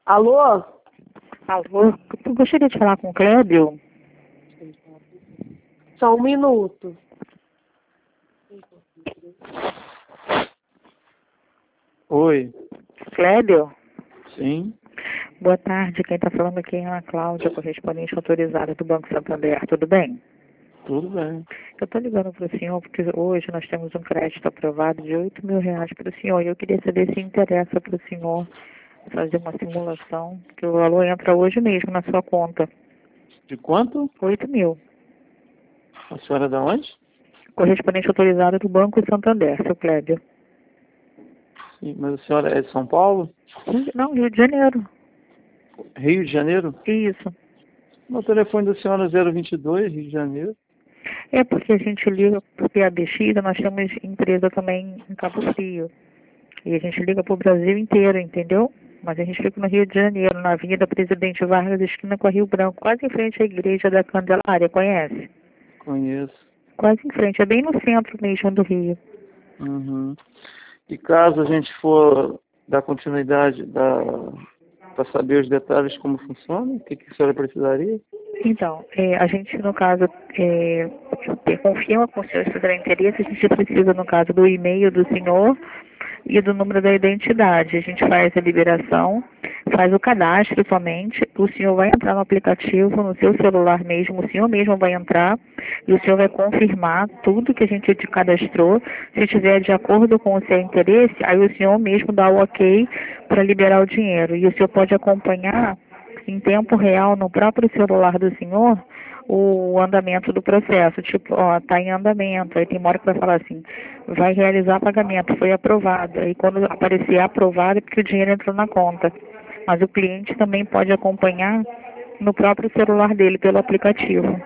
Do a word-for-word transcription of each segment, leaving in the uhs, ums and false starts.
Alô? Alô, eu gostaria de falar com o Clébio. Só um minuto. Oi. Clébio? Sim. Boa tarde, quem está falando aqui é a Cláudia, correspondente autorizada do Banco Santander, tudo bem? Tudo bem. Eu estou ligando para o senhor porque hoje nós temos um crédito aprovado de oito mil reais para o senhor e eu queria saber se interessa para o senhor fazer uma simulação, que o valor entra hoje mesmo na sua conta. De quanto? oito mil. A senhora é da onde? Correspondente autorizada do Banco Santander, seu Clébio. Sim, mas a senhora é de São Paulo? Rio- Não, Rio de Janeiro. Rio de Janeiro? Isso. O telefone da senhora é zero vinte e dois, Rio de Janeiro. É porque a gente liga para o P A B X, nós temos empresa também em Cabo Frio. E a gente liga para o Brasil inteiro, entendeu? Mas a gente fica no Rio de Janeiro, na Avenida Presidente Vargas, esquina com a Rio Branco, quase em frente à Igreja da Candelária, conhece? Conheço. Quase em frente, é bem no centro mesmo do Rio. Uhum. E caso a gente for dar continuidade para saber os detalhes como funciona, o que, que a senhora precisaria? Então, é, a gente, no caso, é, é, confirma com o senhor se terá interesse, a gente precisa, no caso, do e-mail do senhor e do número da identidade. A gente faz a liberação, faz o cadastro somente, o senhor vai entrar no aplicativo, no seu celular mesmo, o senhor mesmo vai entrar e o senhor vai confirmar tudo que a gente te cadastrou. Se estiver de acordo com o seu interesse, aí o senhor mesmo dá o ok para liberar o dinheiro. E o senhor pode acompanhar em tempo real no próprio celular do senhor o andamento do processo, tipo, ó, tá em andamento, aí tem uma hora que vai falar assim, vai realizar pagamento, foi aprovado, aí quando aparecer aprovado é porque o dinheiro entrou na conta, mas o cliente também pode acompanhar no próprio celular dele, pelo aplicativo.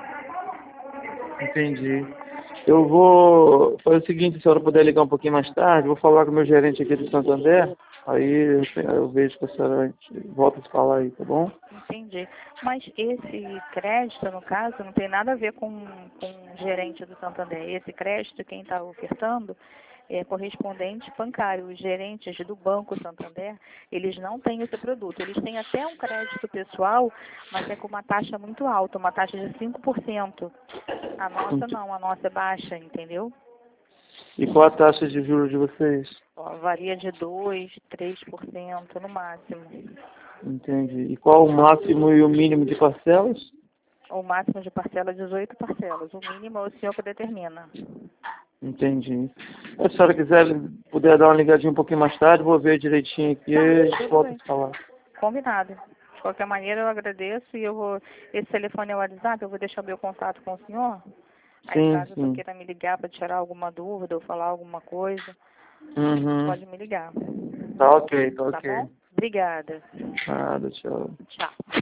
Entendi. Eu vou fazer o seguinte, se a senhora puder ligar um pouquinho mais tarde, vou falar com o meu gerente aqui do Santander, aí eu vejo que a senhora volta a se falar aí, tá bom? Entendi. Mas esse crédito, no caso, não tem nada a ver com, com o gerente do Santander. Esse crédito, quem está ofertando, é correspondente bancário. Os gerentes do Banco Santander, eles não têm esse produto. Eles têm até um crédito pessoal, mas é com uma taxa muito alta, uma taxa de cinco por cento. A nossa não, a nossa é baixa, entendeu? E qual a taxa de juros de vocês? Ó, varia de dois por cento, três por cento no máximo. Entendi. E qual o máximo e o mínimo de parcelas? O máximo de parcela é dezoito parcelas. O mínimo é o senhor que determina. Entendi. Se a senhora quiser, puder dar uma ligadinha um pouquinho mais tarde, vou ver direitinho aqui Tá, e a gente tudo volta bem. a falar. Combinado. De qualquer maneira, eu agradeço e eu vou... Esse telefone é o WhatsApp, eu vou deixar meu contato com o senhor. Aí, Sim, caso o senhor sim. queira me ligar para tirar alguma dúvida ou falar alguma coisa, Uhum. pode me ligar. Tá ok, tá Tá ok. bom? Obrigada. Nada, tchau. Tchau.